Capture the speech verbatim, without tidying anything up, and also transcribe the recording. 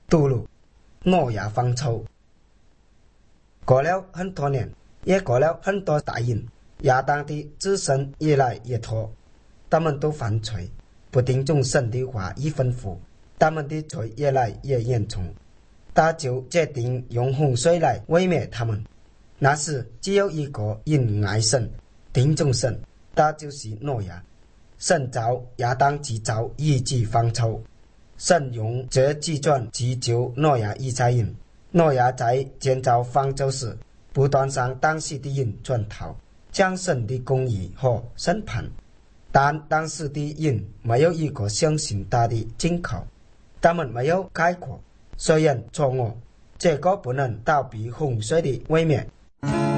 杜鲁、诺亚方舟。过了很多年，也过了很多代人，亚当的子孙越来越多，他们都犯罪，不听从神的话语吩咐，他们的罪越来越严重，他就决定用洪水来毁灭他们。那时只有一个人爱神、听从神，他就是诺亚。神造亚当制造一级方舟，神用这几卷祈求诺亚一家人。诺亚在建造方舟时，不断向当时的人传道，讲神的公义和审判。但当时的人没有一个相信他的警告，他们没有改过，虽然错误，这个不能逃避洪水的毁灭。